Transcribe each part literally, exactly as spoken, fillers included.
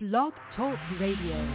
Blog Talk Radio.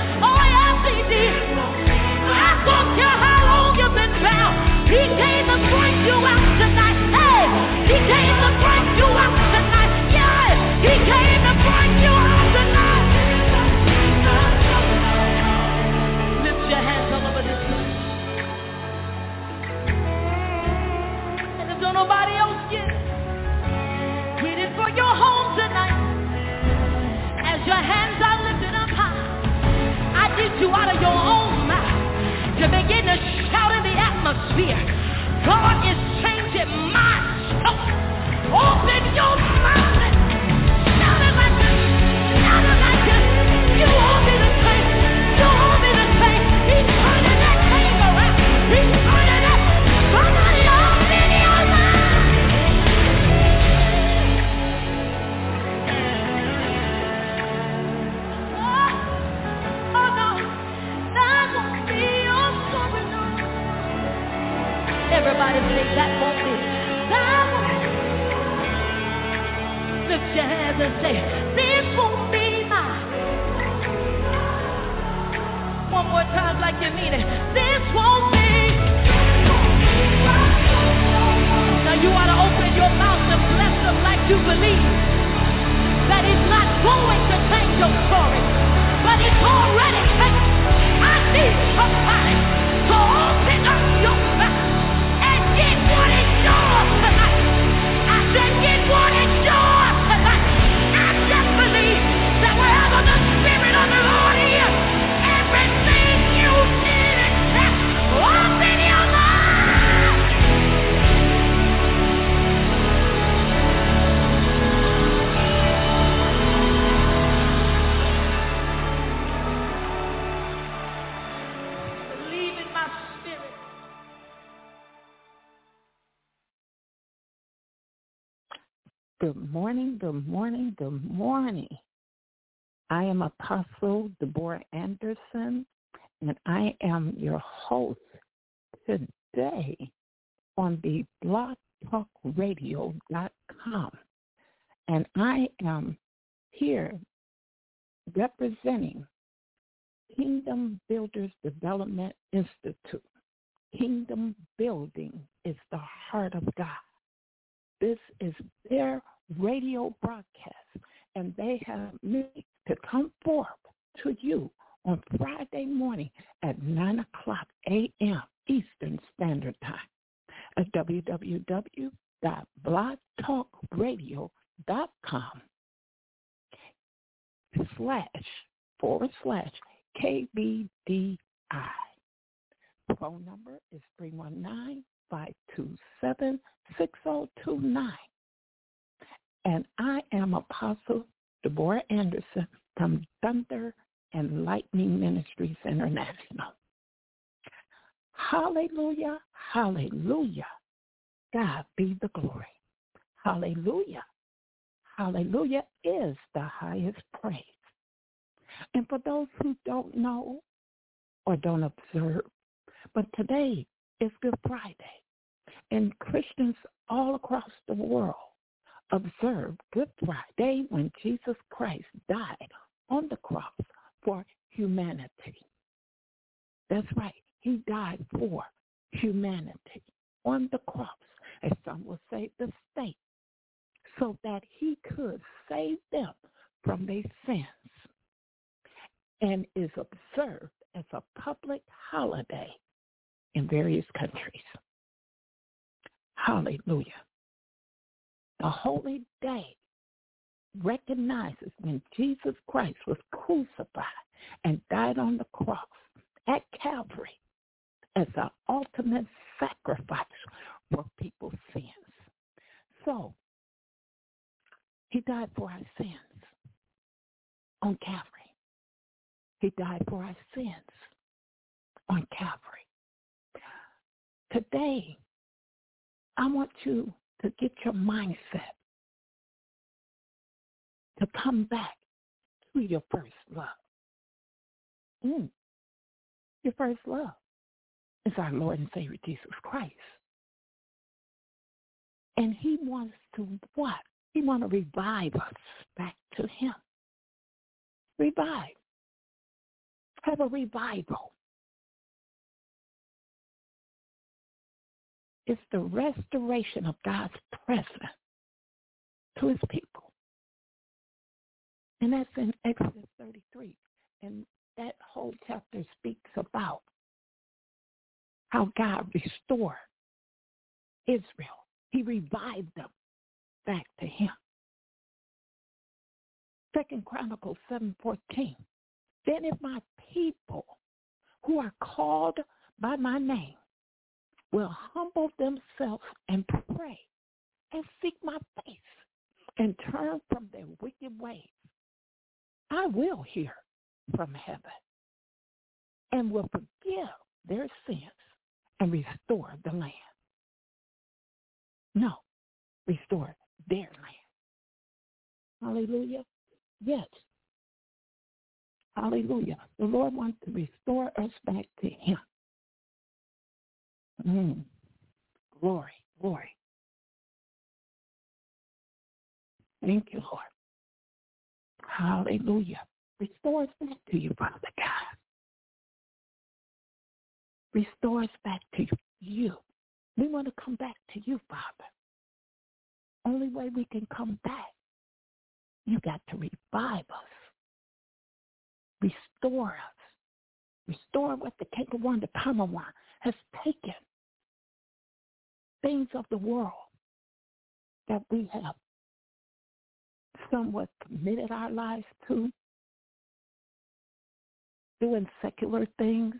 He gave the fear. God is changing my soul. Open your mouth and shout it like this. Shout it like this. You want me to change. You want me to change. He's turning that thing around. He's turning it. Somebody open your mouth. Oh, oh no. That won't be your story, no. Everybody say that won't be. That won't be. Lift your hands and say, this won't be mine. One more time like you mean it. This won't be. Now you ought to open your mouth and bless him like you believe that he's not going to change your story, but it's already changed. I need somebody to open up your mouth and get what is yours tonight. I said get what is yours tonight. I just believe that wherever the Spirit of the Lord is, everything you need except open your mouth. Believe in my spirit. Good morning, good morning, good morning. I am Apostle Deborah Anderson, and I am your host today on the blog talk radio dot com. And I am here representing Kingdom Builders Development Institute. Kingdom building is the heart of God. This is their radio broadcast, and they have me to come forth to you on Friday morning at nine o'clock a.m. Eastern Standard Time at w w w dot blog talk radio dot com slash forward slash K B D I. Phone number is three one nine, five two seven, six zero two nine. And I am Apostle Deborah Anderson from Thunder and Lightning Ministries International. Hallelujah, hallelujah. God be the glory. Hallelujah. Hallelujah is the highest praise. And for those who don't know or don't observe, but today is Good Friday, and Christians all across the world observe Good Friday when Jesus Christ died on the cross for humanity. That's right. He died for humanity on the cross, as some will say the state, so that he could save them from their sins, and is observed as a public holiday in various countries. Hallelujah. The holy day recognizes when Jesus Christ was crucified and died on the cross at Calvary as an ultimate sacrifice for people's sins. So, he died for our sins on Calvary. He died for our sins on Calvary. Today, I want you to get your mindset to come back to your first love. Mm. Your first love is our Lord and Savior Jesus Christ. And he wants to what? He wants to revive us back to him. Revive. Have a revival. It's the restoration of God's presence to his people. And that's in Exodus thirty-three. And that whole chapter speaks about how God restored Israel. He revived them back to him. Second Chronicles seven fourteen. Then if my people who are called by my name will humble themselves and pray and seek my face and turn from their wicked ways, I will hear from heaven and will forgive their sins and restore the land. No, restore their land. Hallelujah. Yes. Hallelujah. The Lord wants to restore us back to him. Mm. Glory, glory. Thank you, Lord. Hallelujah. Restore us back to you, Father God. Restore us back to you. We want to come back to you, Father. Only way we can come back, you got to revive us. Restore us. Restore what the cankerworm, the palmerworm has taken. Things of the world that we have somewhat committed our lives to, doing secular things.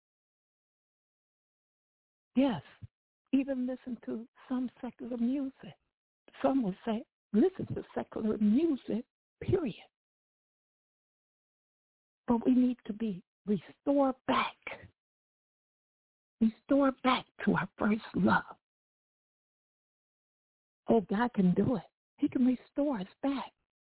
Yes, even listen to some secular music. Some will say, listen to secular music, period. But we need to be restored back. Restored back to our first love. Oh, God can do it. He can restore us back.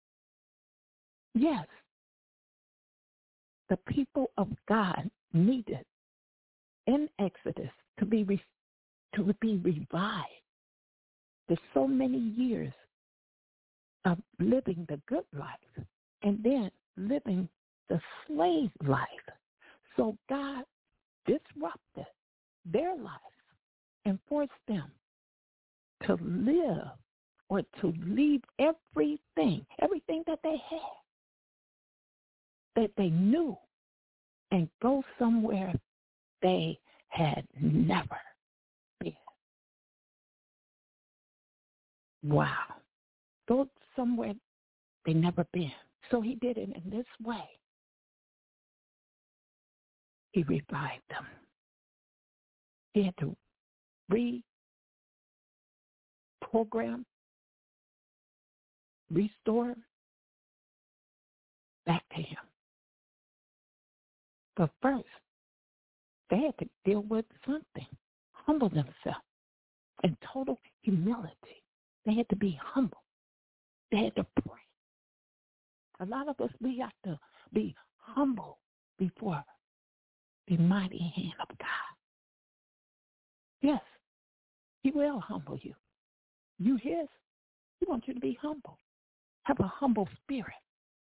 Yes, the people of God needed in Exodus to be re- to be revived. There's so many years of living the good life and then living the slave life. So God disrupted their lives and forced them to live or to leave everything, everything that they had, that they knew, and go somewhere they had never been. Wow. Go somewhere they never been. So he did it in this way. He revived them. He had to reprogram, restore back to him. But first, they had to deal with something, humble themselves in total humility. They had to be humble. They had to pray. A lot of us, we have to be humble before the mighty hand of God. Yes, he will humble you. You his, he wants you to be humble. Have a humble spirit.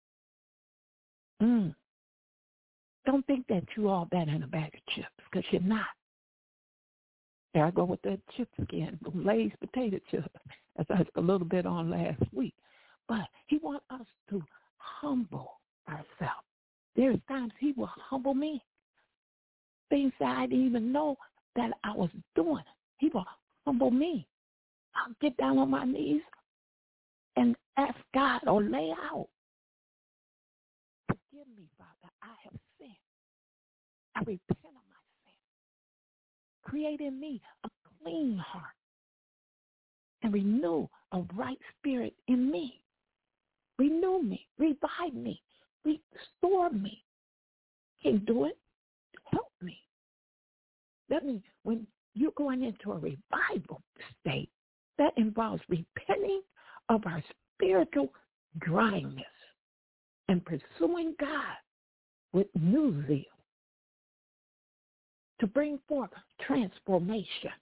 Mm. Don't think that you're all that in a bag of chips, because you're not. There I go with the chips again, the Lay's potato chips, as I was a little bit on last week. But he wants us to humble ourselves. There's times he will humble me. Things that I didn't even know that I was doing. He will humble me. I'll get down on my knees and ask God or lay out. Forgive me, Father, I have sinned. I repent of my sin. Create in me a clean heart and renew a right spirit in me. Renew me, revive me, restore me. Can't do it. Help me. That means when you're going into a revival state, that involves repenting of our spiritual dryness and pursuing God with new zeal to bring forth transformation.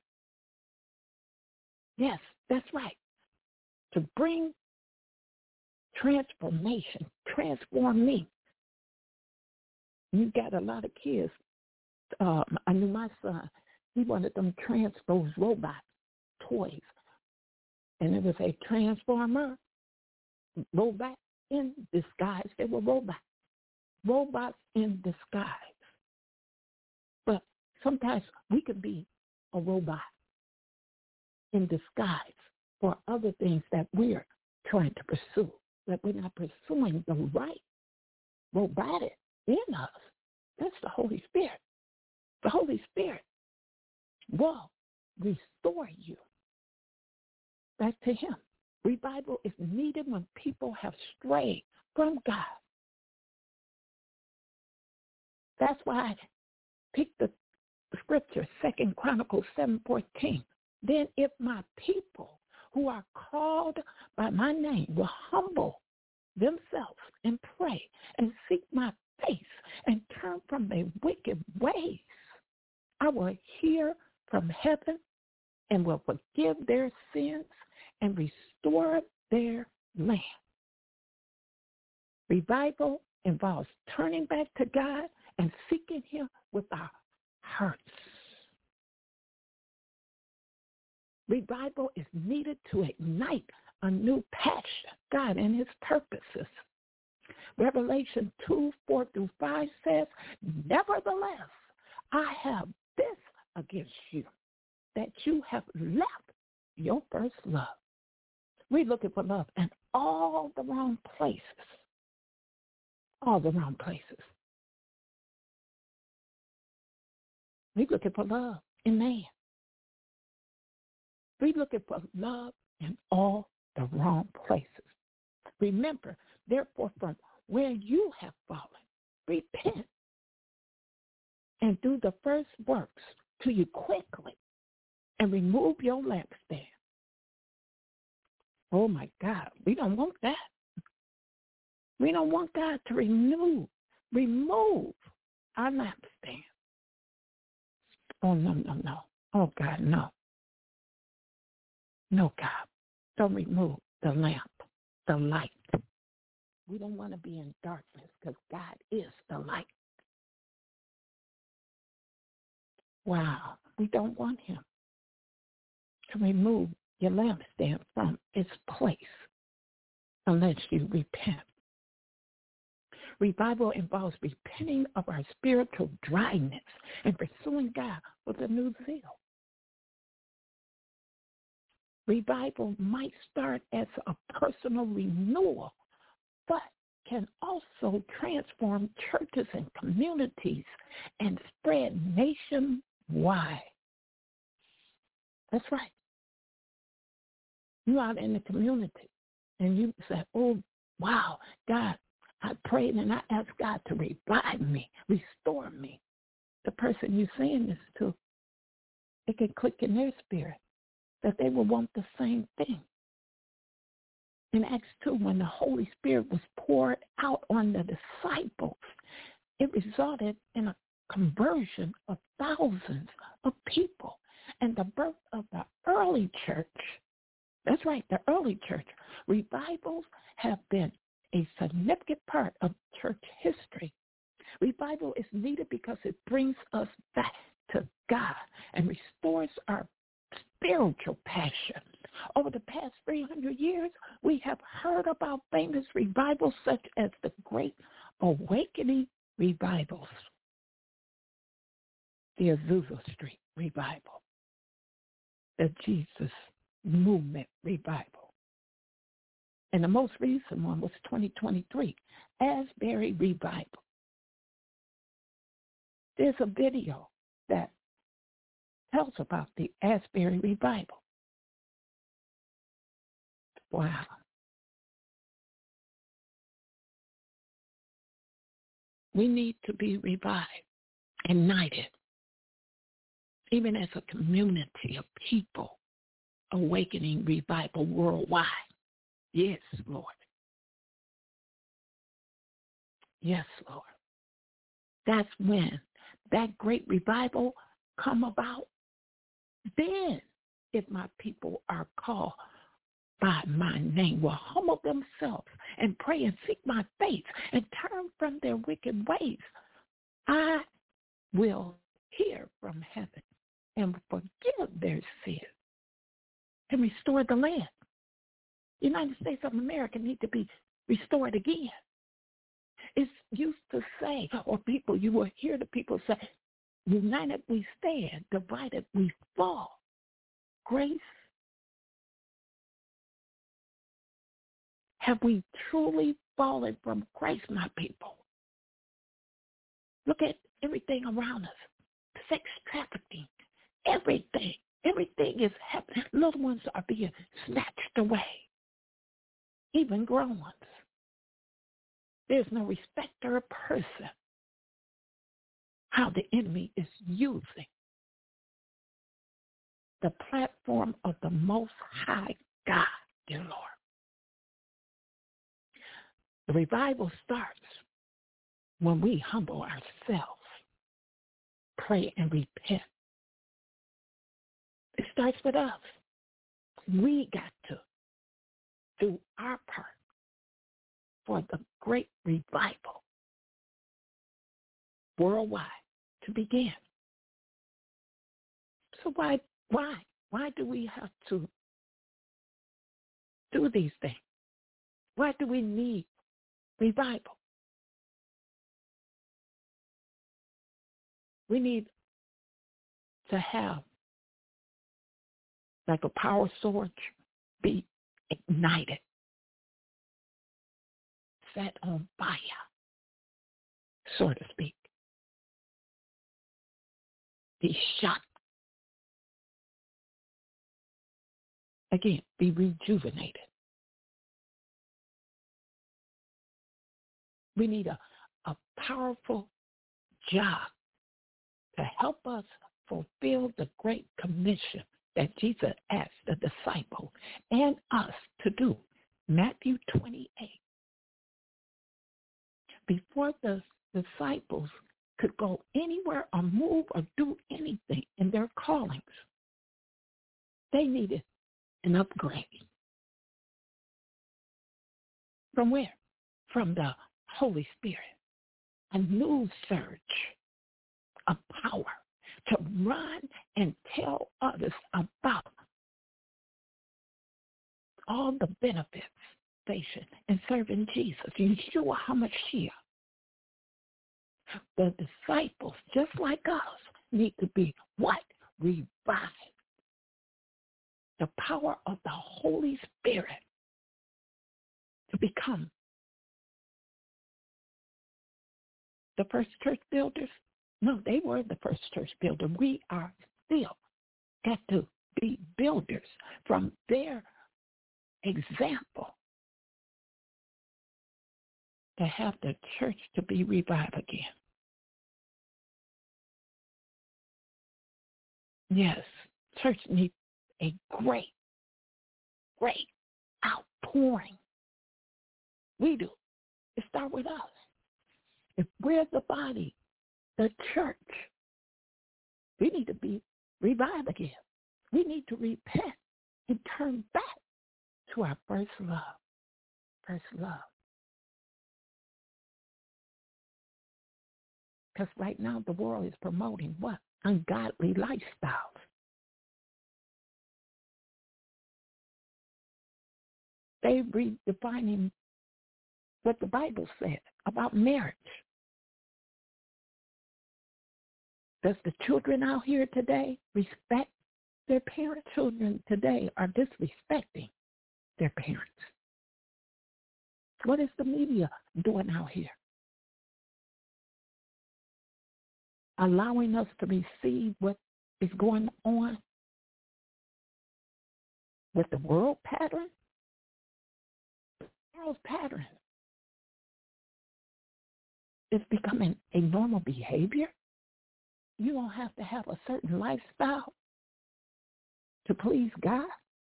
Yes, that's right. To bring transformation, transform me. You got a lot of kids. Um, I knew my son, he wanted them transpose robot toys. And it was a transformer, robot in disguise. They were robots. Robots in disguise. But sometimes we could be a robot in disguise for other things that we're trying to pursue, that we're not pursuing the right robotic in us. That's the Holy Spirit. The Holy Spirit will restore you back to him. Revival is needed when people have strayed from God. That's why I picked the scripture, Second Chronicles seven fourteen. Then if my people who are called by my name will humble themselves and pray and seek my face and turn from their wicked ways, I will hear from heaven and will forgive their sins and restore their land. Revival involves turning back to God and seeking him with our hearts. Revival is needed to ignite a new passion, God and his purposes. Revelation two, four through five says, nevertheless, I have this against you, that you have left your first love. We're looking for love in all the wrong places. All the wrong places. We're looking for love in man. We're looking for love in all the wrong places. Remember, therefore, from where you have fallen, repent and do the first works to you quickly and remove your lampstand. Oh, my God, we don't want that. We don't want God to renew, remove our lampstand. Oh, no, no, no. Oh, God, no. No, God, don't remove the lamp, the light. We don't want to be in darkness because God is the light. Wow, we don't want him to remove your lampstand from its place unless you repent. Revival involves repenting of our spiritual dryness and pursuing God with a new zeal. Revival might start as a personal renewal, but can also transform churches and communities and spread nationwide. That's right. You out in the community and you say, oh, wow, God, I prayed and I asked God to revive me, restore me. The person you're saying this to, it can click in their spirit that they will want the same thing. In Acts two, when the Holy Spirit was poured out on the disciples, it resulted in a conversion of thousands of people and the birth of the early church. That's right, the early church. Revivals have been a significant part of church history. Revival is needed because it brings us back to God and restores our spiritual passion. Over the past three hundred years, we have heard about famous revivals such as the Great Awakening revivals, the Azusa Street revival, the Jesus Movement revival, and the most recent one was twenty twenty-three, Asbury revival. There's a video that tells about the Asbury revival. Wow. We need to be revived, united, even as a community of people, awakening revival worldwide. Yes, Lord. Yes, Lord. That's when that great revival come about. Then, if my people are called by my name, will humble themselves and pray and seek my face and turn from their wicked ways, I will hear from heaven and forgive their sins and restore the land. The United States of America need to be restored again. It's used to say, or people, you will hear the people say, united we stand, divided we fall. Grace, have we truly fallen from grace, my people? Look at everything around us. Sex trafficking, everything. Everything is happening. Little ones are being snatched away, even grown ones. There's no respecter of person. How the enemy is using the platform of the Most High God, dear Lord. The revival starts when we humble ourselves, pray, and repent. It starts with us. We got to do our part for the great revival worldwide to begin. So why, why, why do we have to do these things? Why do we need revival? We need to have, like a power sword, be ignited, set on fire, so to speak. Be shot. Again, be rejuvenated. We need a, a powerful job to help us fulfill the great commission that Jesus asked the disciple and us to do. Matthew twenty-eight. Before the disciples could go anywhere or move or do anything in their callings, they needed an upgrade. From where? From the Holy Spirit. A new surge of power to run and tell others about all the benefits in serving Jesus, Yeshua HaMashiach. The disciples, just like us, need to be what? Revived. The power of the Holy Spirit to become the first church builders. No, they were the first church builder. We are still got to be builders from their example to have the church to be revived again. Yes, church needs a great, great outpouring. We do. It starts with us. If we're the body, the church, we need to be revived again. We need to repent and turn back to our first love. First love. Because right now the world is promoting what? Ungodly lifestyles. They're redefining what the Bible said about marriage. Does the children out here today respect their parents? Children today are disrespecting their parents. What is the media doing out here? Allowing us to receive what is going on with the world pattern? The world's pattern is becoming a normal behavior. You don't have to have a certain lifestyle to please God.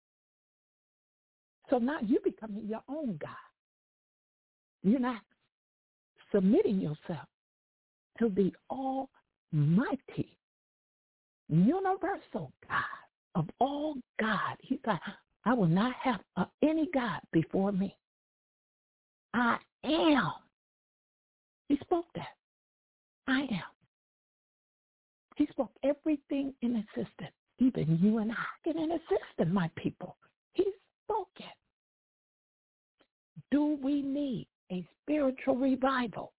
So now you're becoming your own God. You're not submitting yourself to the almighty, universal God of all God. He said, I will not have uh, any God before me. I am. He spoke that. I am. He spoke everything in existence, even you and I get in existence, my people. He spoke it. Do we need a spiritual revival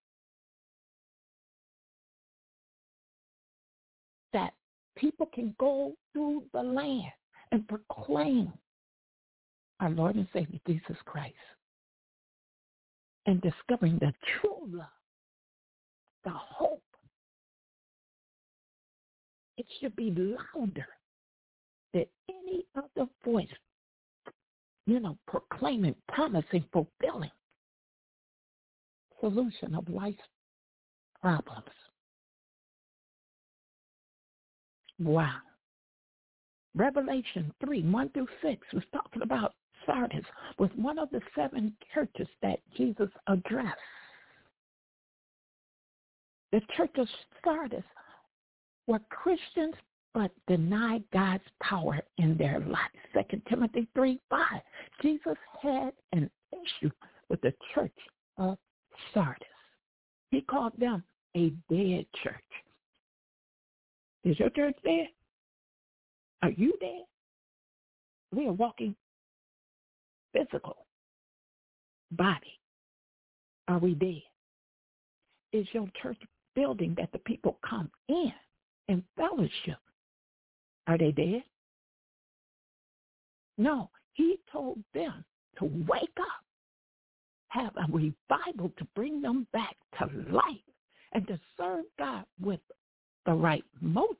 that people can go through the land and proclaim our Lord and Savior Jesus Christ and discovering the true love, the hope? It should be louder did any other voice, you know, proclaiming, promising, fulfilling solution of life's problems. Wow. Revelation three, one through six was talking about Sardis, was one of the seven churches that Jesus addressed. The church of Sardis were Christians but denied God's power in their lives. Second Timothy three, five. Jesus had an issue with the church of Sardis. He called them a dead church. Is your church dead? Are you dead? We are walking physical body. Are we dead? Is your church building that the people come in and fellowship, are they dead? No, he told them to wake up, have a revival to bring them back to life, and to serve God with the right motives.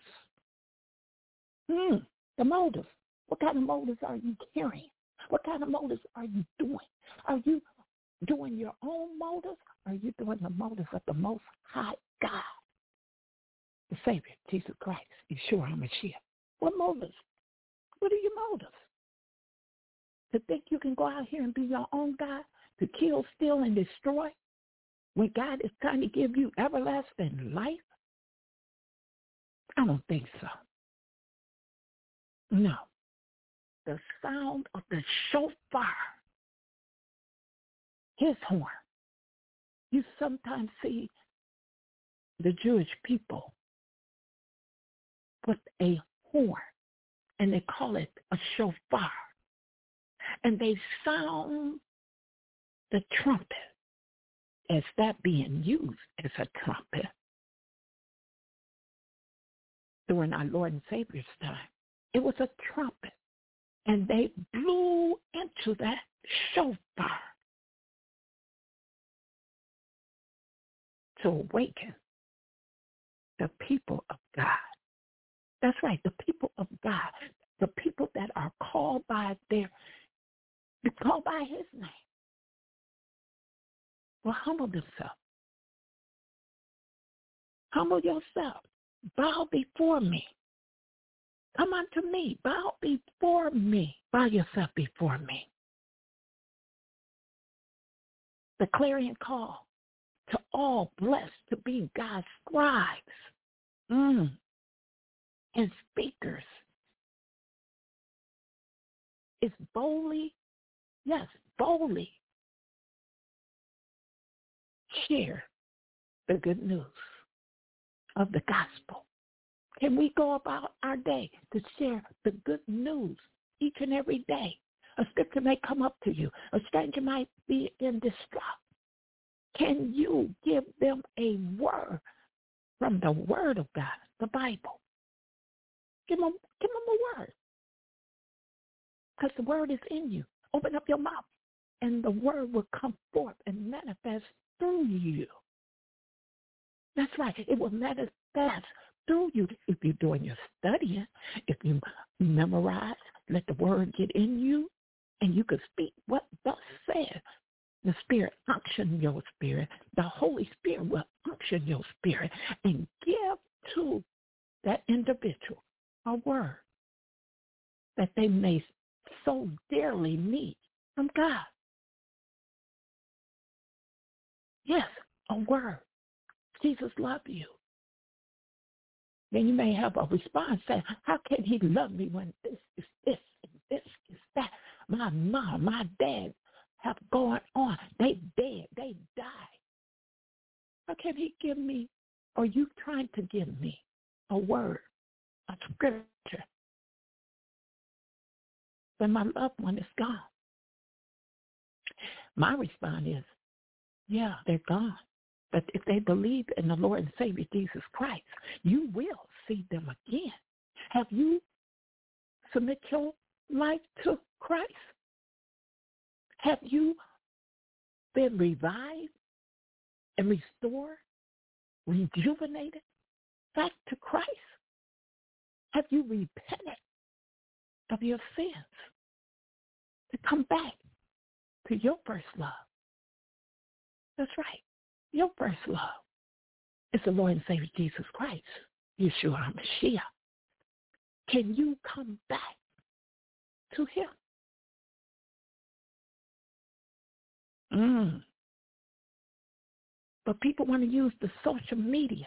Hmm, the motives. What kind of motives are you carrying? What kind of motives are you doing? Are you doing your own motives? Or are you doing the motives of the Most High God, the Savior, Jesus Christ, Yeshua HaMashiach? What motives? What are your motives? To think you can go out here and be your own God, to kill, steal, and destroy, when God is trying to give you everlasting life? I don't think so. No. The sound of the shofar, his horn. You sometimes see the Jewish people with a horn, and they call it a shofar. And they sound the trumpet as that being used as a trumpet during our Lord and Savior's time. It was a trumpet. And they blew into that shofar to awaken the people of God. That's right, the people of God, the people that are called by their, called by his name, will humble themselves. Humble yourself. Bow before me. Come unto me. Bow before me. Bow yourself before me. The clarion call to all blessed to be God's scribes mm, and speakers is boldly, yes, boldly share the good news of the gospel. Can we go about our day to share the good news each and every day? A scripture may come up to you. A stranger might be in distress. Can you give them a word from the word of God, the Bible? Give them, give them a word. Because the word is in you. Open up your mouth, and the word will come forth and manifest through you. That's right. It will manifest through you if you're doing your studying, if you memorize, let the word get in you, and you can speak what thus said. The Spirit unction your spirit. The Holy Spirit will unction your spirit and give to that individual a word that they may so dearly need from God. Yes, a word. Jesus loves you. Then you may have a response saying, how can he love me when this is this and this is that? My mom, my dad have gone on. They dead. They died. How can he give me, or you trying to give me, a word, a scripture, when my loved one is gone? My response is, yeah, they're gone. But if they believe in the Lord and Savior Jesus Christ, you will see them again. Have you submit your life to Christ? Have you been revived and restored, rejuvenated back to Christ? Have you repented of your sins, to come back to your first love. That's right. Your first love is the Lord and Savior Jesus Christ, Yeshua HaMashiach. Can you come back to him? Mm. But people want to use the social media.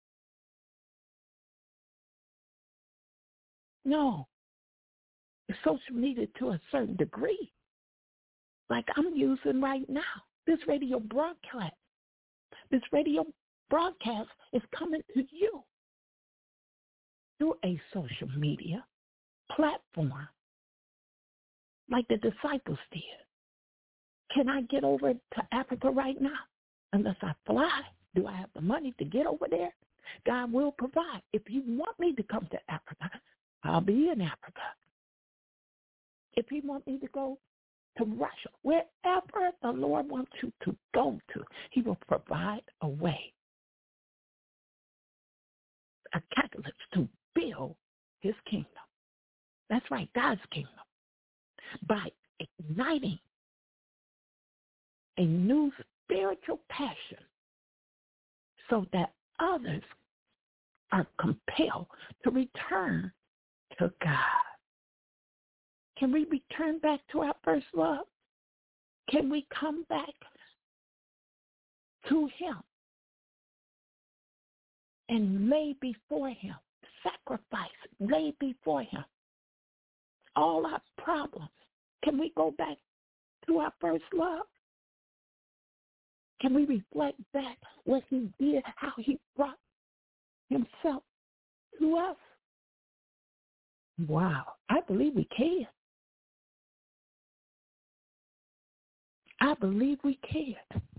No. The social media to a certain degree. Like I'm using right now. This radio broadcast. This radio broadcast is coming to you through a social media platform like the disciples did. Can I get over to Africa right now? Unless I fly, do I have the money to get over there? God will provide. If you want me to come to Africa, I'll be in Africa. If you want me to go to Russia, wherever the Lord wants you to go to, he will provide a way, a catalyst to build his kingdom. That's right, God's kingdom. By igniting a new spiritual passion so that others are compelled to return to God. Can we return back to our first love? Can we come back to him and lay before him, sacrifice, lay before him all our problems? Can we go back to our first love? Can we reflect back what he did, how he brought himself to us? Wow, I believe we can. I believe we can.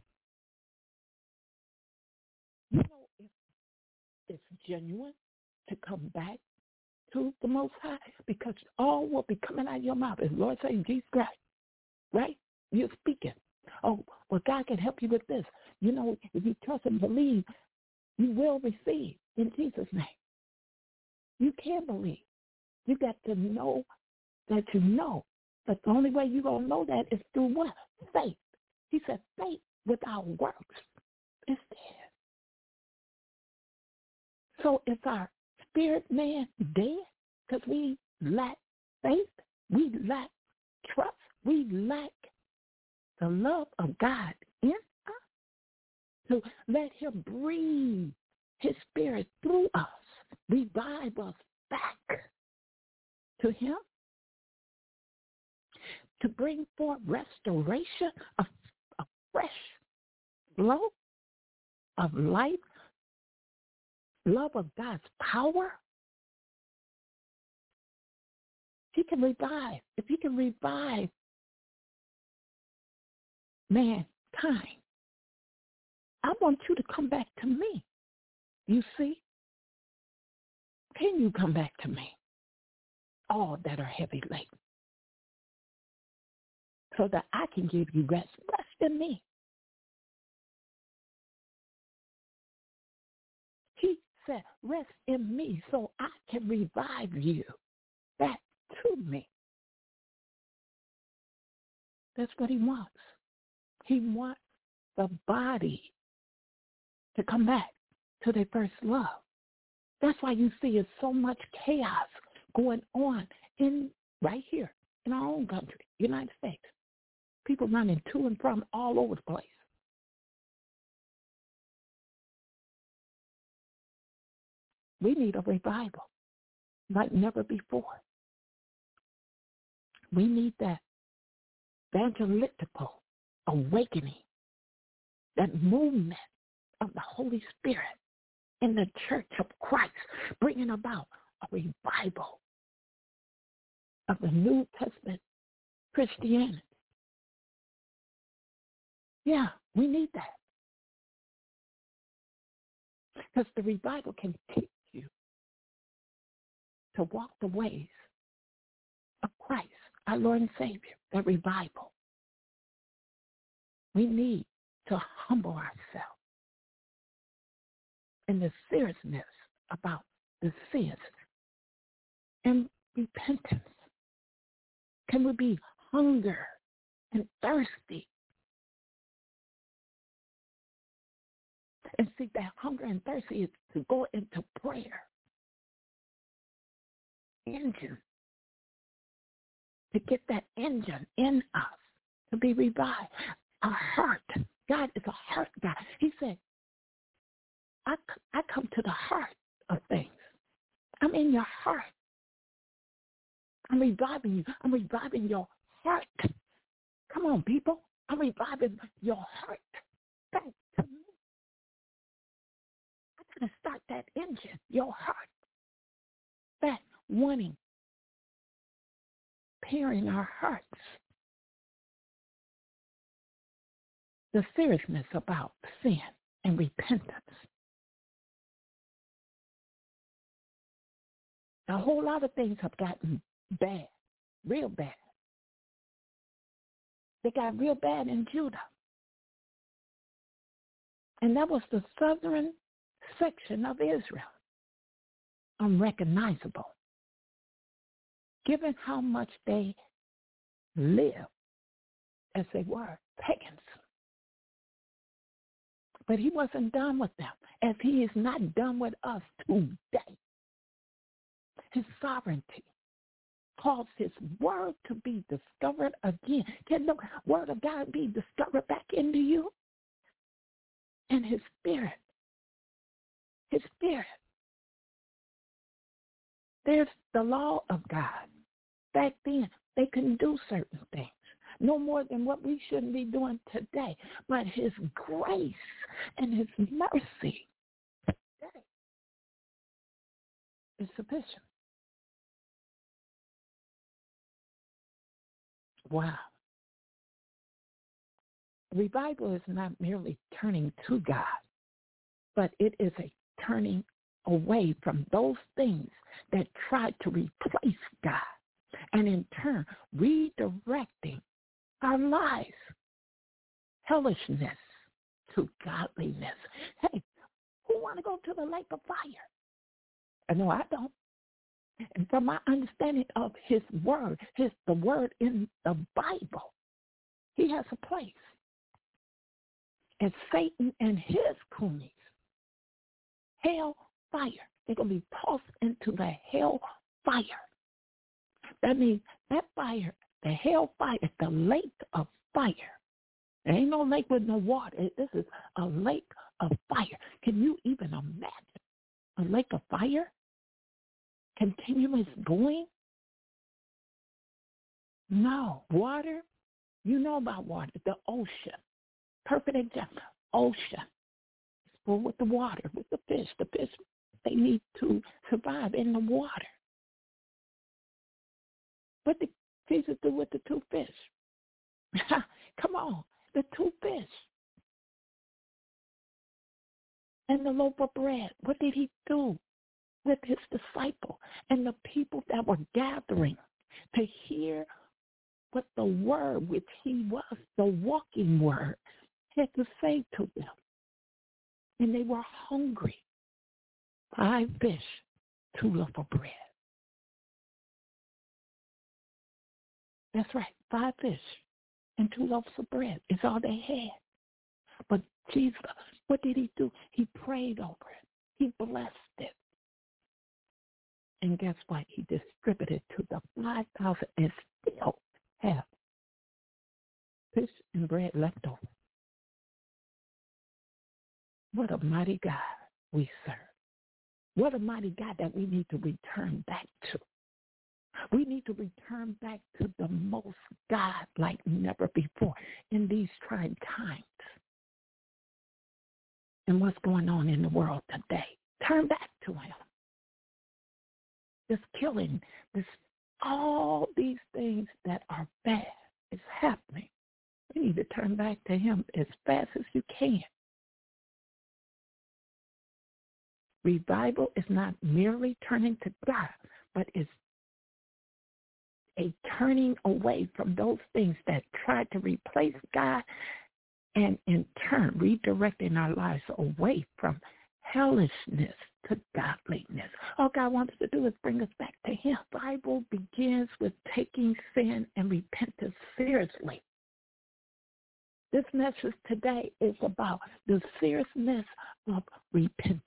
You know, if it's genuine to come back to the Most High, because all will be coming out of your mouth is Lord saying Jesus Christ, right? You're speaking. Oh, well, God can help you with this. You know, if you trust and believe, you will receive in Jesus' name. You can believe. You got to know that you know. But the only way you're going to know that is through what? Faith. He said faith without works is dead. So is our spirit man dead because we lack faith? We lack trust? We lack the love of God in us? To let him breathe his spirit through us, revive us back to him, to bring forth restoration, a, a fresh flow of life, love of God's power. He can revive. If he can revive mankind, I want you to come back to me. You see? Can you come back to me? All that are heavy laden. So that I can give you rest. Rest in me. He said, rest in me so I can revive you back to me. That's what he wants. He wants the body to come back to their first love. That's why you see there's so much chaos going on in right here in our own country, United States. People running to and from all over the place. We need a revival like never before. We need that evangelical awakening, that movement of the Holy Spirit in the church of Christ, bringing about a revival of the New Testament Christianity. Yeah, we need that. Because the revival can teach you to walk the ways of Christ, our Lord and Savior, the revival. We need to humble ourselves in the seriousness about the sins and repentance Can we be hunger and thirsty? And see, that hunger and thirsty is to go into prayer. Engine. To get that engine in us to be revived. Our heart. God is a heart God. He said, I, I come to the heart of things. I'm in your heart. I'm reviving you. I'm reviving your heart. Come on, people. I'm reviving your heart back to me. I gotta start that engine, your heart. That wanting, pairing our hearts. The seriousness about sin and repentance. A whole lot of things have gotten bad, real bad. They got real bad in Judah. And that was the southern section of Israel. Unrecognizable. Given how much they lived as they were pagans. But he wasn't done with them, as he is not done with us today. His sovereignty caused his word to be discovered again. Can the word of God be discovered back into you? And his spirit. His spirit. There's the law of God. Back then, they couldn't do certain things. No more than what we shouldn't be doing today. But his grace and his mercy today is sufficient. Wow. Revival is not merely turning to God, but it is a turning away from those things that try to replace God, and in turn redirecting our lives, hellishness to godliness. Hey, who want to go to the lake of fire? I know I don't. And from my understanding of his word, his the word in the Bible, he has a place. And Satan and his cronies, hell fire. They're going to be tossed into the hell fire. That means that fire, the hell fire, is the lake of fire. There ain't no lake with no water. This is a lake of fire. Can you even imagine a lake of fire? Continuous going? No. Water? You know about water. The ocean. Perfect example. Ocean. It's full with the water, with the fish. The fish, they need to survive in the water. What did Jesus do with the two fish? Come on. The two fish. And the loaf of bread. What did he do with his disciple and the people that were gathering to hear what the word, which he was, the walking word, had to say to them? And they were hungry. Five fish, two loaves of bread. That's right, five fish and two loaves of bread is all they had. But Jesus, what did he do? He prayed over it. He blessed it. And guess what? He distributed to the five thousand and still have fish and bread left over. What a mighty God we serve. What a mighty God that we need to return back to. We need to return back to the most God like never before in these trying times. And what's going on in the world today? Turn back to him. This killing, this all these things that are bad is happening. We need to turn back to him as fast as you can. Revival is not merely turning to God, but it's a turning away from those things that try to replace God, and in turn redirecting our lives away from hellishness to godliness. All God wants to do is bring us back to him. The Bible begins with taking sin and repentance seriously. This message today is about the seriousness of repentance.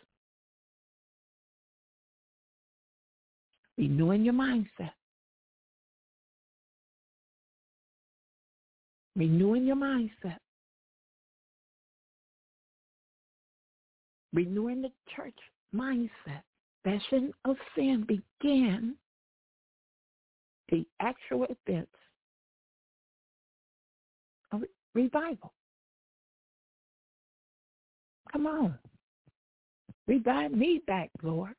Renewing your mindset. Renewing your mindset. Renewing the church mindset. Confession of sin began the actual events of revival. Come on. Revive me back, Lord.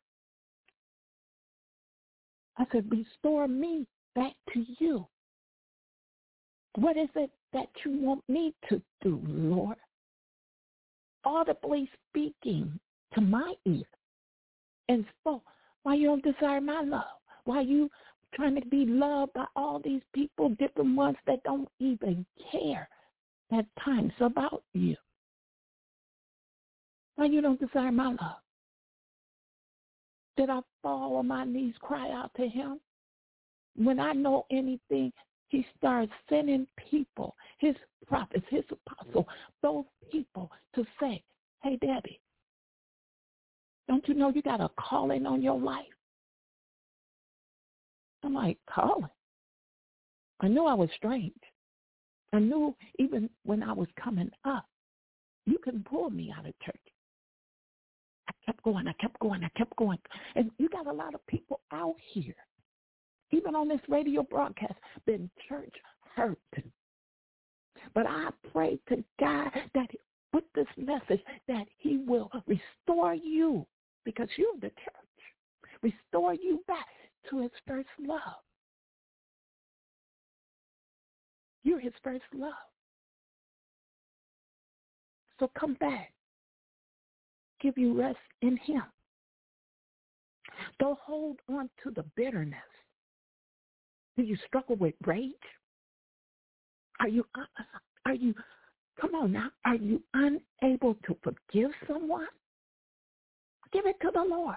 I said, restore me back to you. What is it that you want me to do, Lord? Audibly speaking to my ear. And so, why you don't desire my love? Why you trying to be loved by all these people, different ones that don't even care at times about you? Why you don't desire my love? Did I fall on my knees, cry out to him? When I know anything, he starts sending people, his prophets, his apostles, those people to say, hey, Debbie, don't you know you got a calling on your life? I'm like, calling? I knew I was strange. I knew even when I was coming up, you couldn't pull me out of church. I kept going, I kept going, I kept going. And you got a lot of people out here, even on this radio broadcast, been church hurt. But I pray to God that with this message that he will restore you, because you're the church, restore you back to his first love. You're his first love. So come back. Give you rest in him. Don't hold on to the bitterness. Do you struggle with rage? Are you, are you, come on now, are you unable to forgive someone? Give it to the Lord.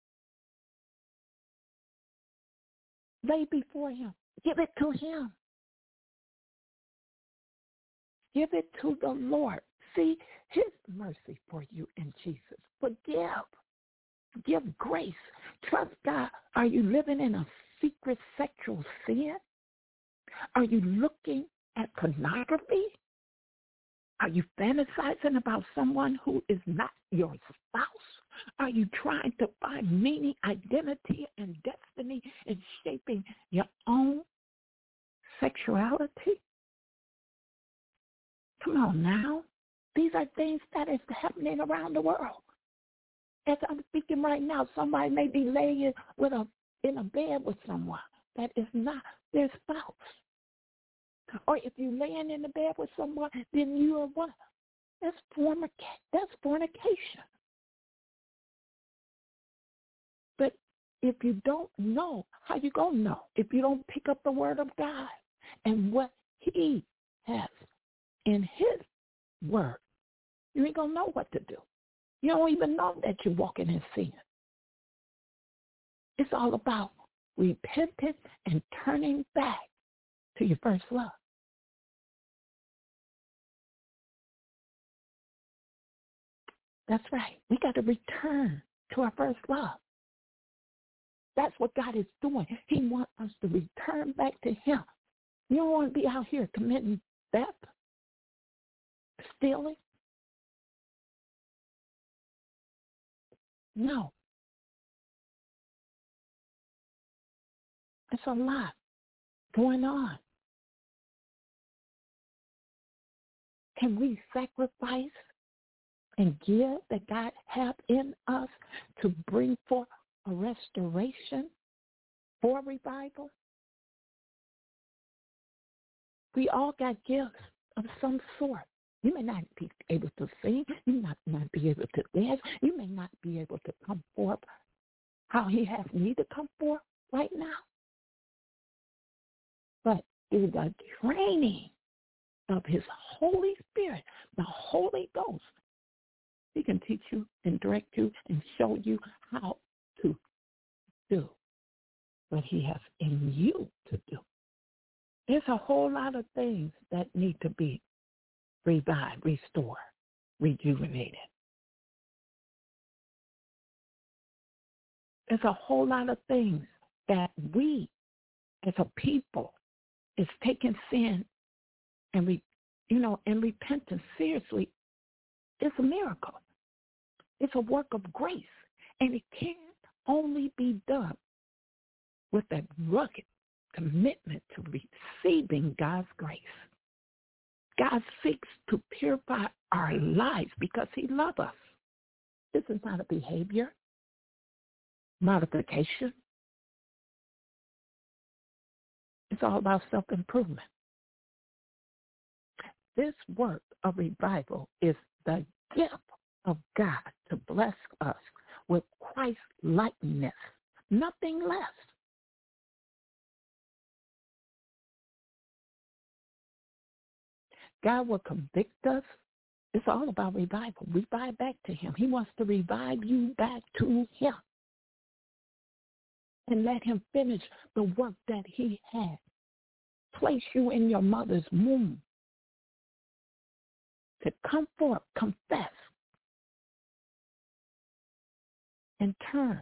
Lay before him. Give it to him. Give it to the Lord. See his mercy for you in Jesus. Forgive. Give grace. Trust God. Are you living in a secret sexual sin? Are you looking at pornography? Are you fantasizing about someone who is not your spouse? Are you trying to find meaning, identity, and destiny in shaping your own sexuality? Come on now. These are things that is happening around the world. As I'm speaking right now, somebody may be laying with a, in a bed with someone that is not their spouse. Or if you're laying in the bed with someone, then you are what? That's fornication. That's fornication. But if you don't know, how you going to know? If you don't pick up the word of God and what he has in his word, you ain't going to know what to do. You don't even know that you're walking in sin. It's all about repenting and turning back to your first love. That's right. We got to return to our first love. That's what God is doing. He wants us to return back to him. You don't want to be out here committing theft, stealing. No. It's a lot going on. Can we sacrifice and give that God have in us to bring forth a restoration for revival? We all got gifts of some sort. You may not be able to sing. You may not, not be able to dance. You may not be able to come forth how he has me to come forth right now. But through the training of his Holy Spirit, the Holy Ghost, He can teach you and direct you and show you how to do what he has in you to do. There's a whole lot of things that need to be revived, restored, rejuvenated. There's a whole lot of things that we as a people is taking sin and we, you know, and repentance seriously. It's a miracle. It's a work of grace, and it can only be done with that rugged commitment to receiving God's grace. God seeks to purify our lives because he loves us. This is not a behavior modification. It's all about self-improvement. This work of revival is the gift of God to bless us with Christ's likeness, nothing less. God will convict us. It's all about revival. Revive back to him. He wants to revive you back to him. And let him finish the work that he had. Place you in your mother's womb to come forth, confess, and turn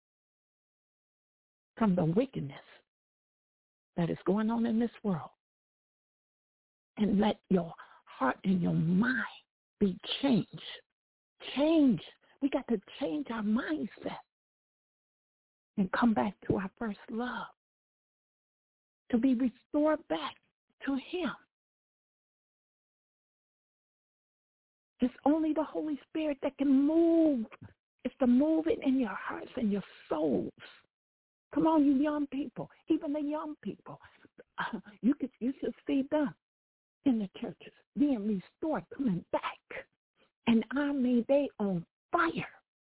from the wickedness that is going on in this world. And let your heart and your mind be changed. Change. We got to change our mindset and come back to our first love, to be restored back to him. It's only the Holy Spirit that can move. It's the moving in your hearts and your souls. Come on, you young people, even the young people. Uh, you could, you should see them in the churches being restored, coming back. And I mean, they on fire.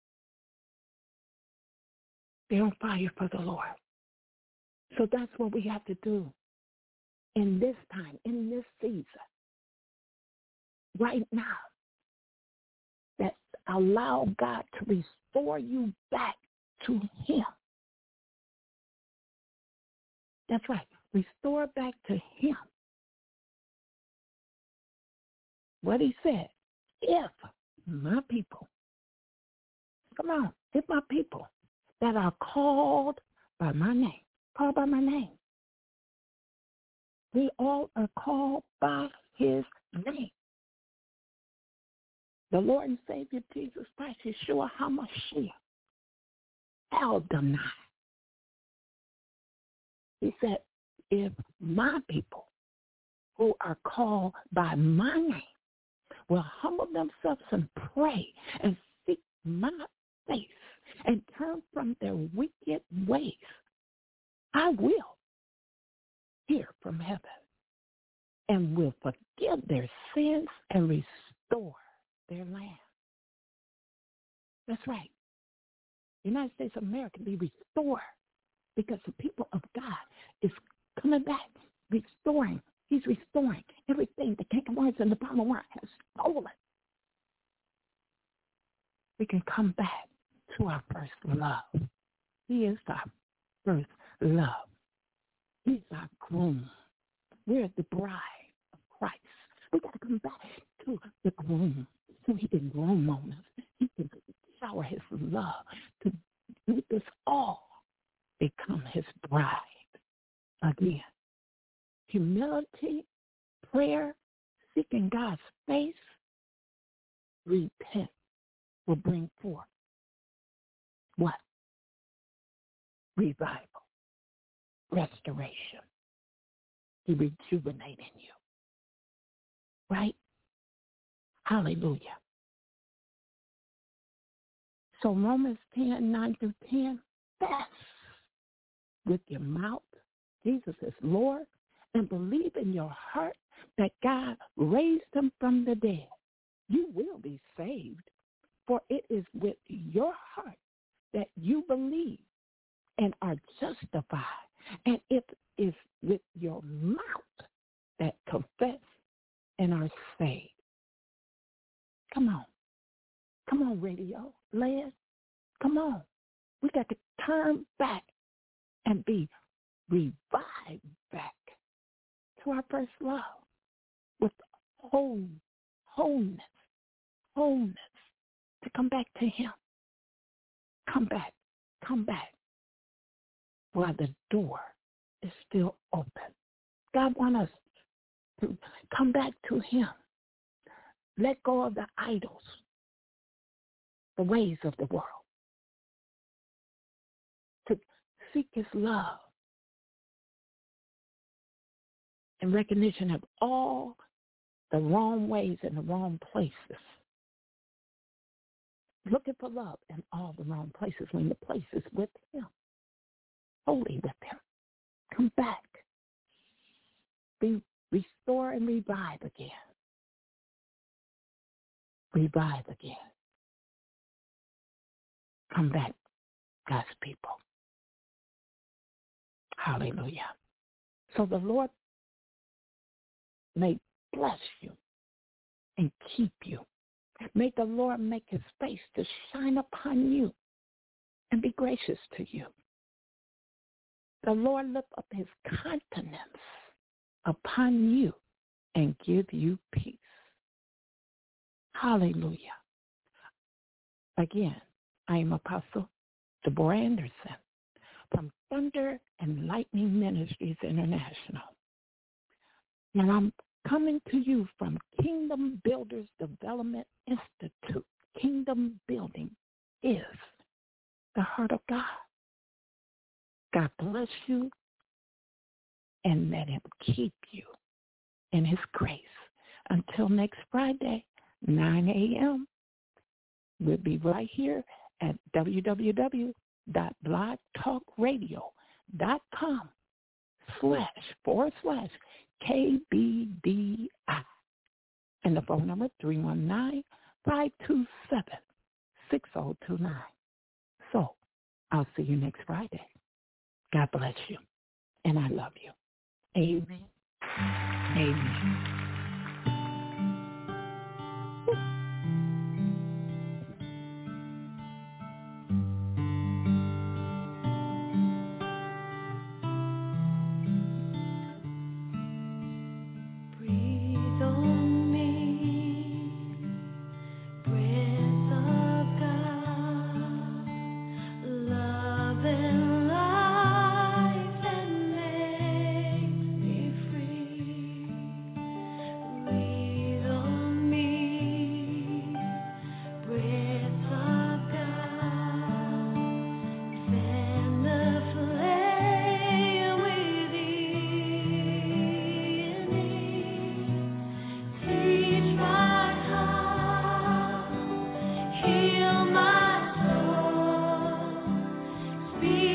They're on fire for the Lord. So that's what we have to do in this time, in this season, right now. That allow God to restore you back to him. That's right. Restore back to him. What he said, if my people, come on, if my people that are called by my name, called by my name, we all are called by his name. The Lord and Savior Jesus Christ, Yeshua HaMashiach, Eldonai. He said, if my people who are called by my name will humble themselves and pray and seek my face and turn from their wicked ways, I will hear from heaven and will forgive their sins and restore their land. That's right. The United States of America be restored because the people of God is coming back, restoring. He's restoring everything the cankerworms and the palmer worm has stolen. We can come back to our first love. He is our first love. He's our groom. We're the bride of Christ. We got to come back to the groom so he can groom on us. He can shower his love to make us all become his bride again. Humility, prayer, seeking God's face, repent will bring forth what? Revival, restoration. He rejuvenating you. Right? Hallelujah. So Romans ten, nine through ten, confess with your mouth Jesus is Lord and believe in your heart that God raised him from the dead. You will be saved, for it is with your heart that you believe and are justified, and it is with your mouth that confess and are saved. Come on. Come on, radio land. Come on. We got to turn back and be revived back to our first love with whole, wholeness, wholeness, to come back to him. Come back, come back while the door is still open. God wants us to come back to him. Let go of the idols, the ways of the world, to seek his love in recognition of all the wrong ways and the wrong places. Looking for love in all the wrong places when the place is with him, holy with him. Come back. Be restore and revive again. Revive again. Come back, God's people. Hallelujah. So the Lord may bless you and keep you. May the Lord make his face to shine upon you and be gracious to you. The Lord lift up his countenance upon you and give you peace. Hallelujah. Again, I am Apostle Deborah Anderson from Thunder and Lightning Ministries International. And I'm coming to you from Kingdom Builders Development Institute. Kingdom building is the heart of God. God bless you and let him keep you in his grace. Until next Friday, nine a.m., we'll be right here at www.blogtalkradio.com slash forward slash KBDI. And the phone number three one nine, five two seven, six zero two nine. So I'll see you next Friday. God bless you. And I love you. Amen. Amen. Heal my soul, speak.